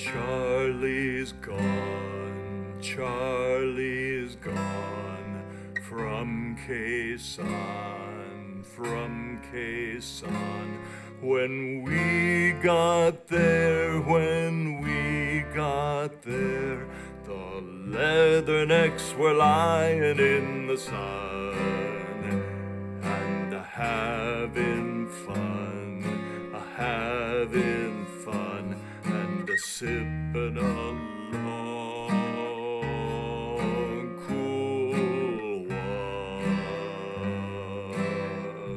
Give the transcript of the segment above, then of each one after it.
Charlie's gone, Charlie's gone from Quezon, from Quezon. When we got there, the leathernecks were lying in the sun and having fun, and sipping a long, cool one.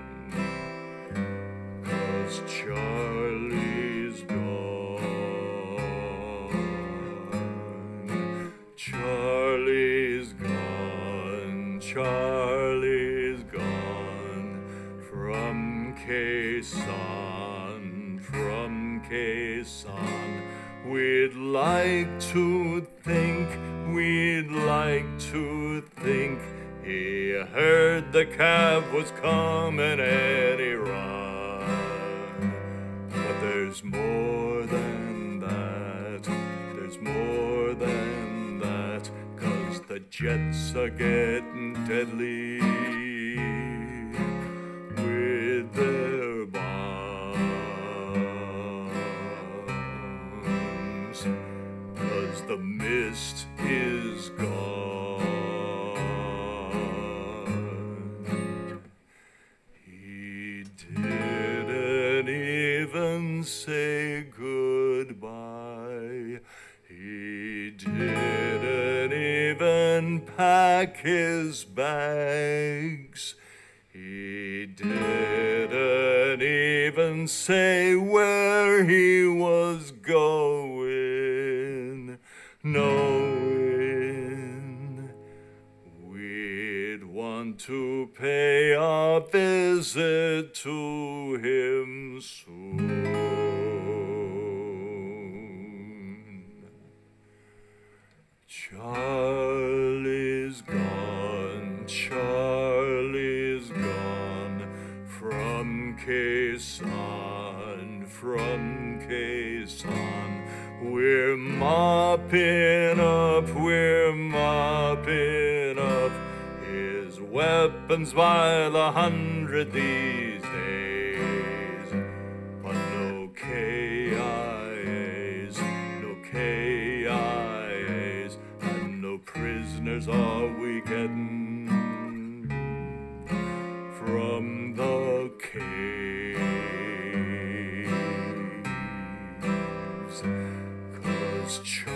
'Cause Charlie's gone, Charlie's gone, Charlie's gone from Quezon, from Quezon. We'd like to think he heard the cab was coming and he run. But there's more than that, 'cause the jets are getting deadly with their bombs. 'Cause the mist is gone. He didn't even say goodbye. He didn't even pack his bags. He didn't even say where he was going, knowing we'd want to pay a visit to him soon. Charlie's gone, Charlie's gone from Quezon, from Quezon. We're mopping up his weapons by the hundred these days. But no KIAs, and no prisoners are we getting from the caves. 'Cause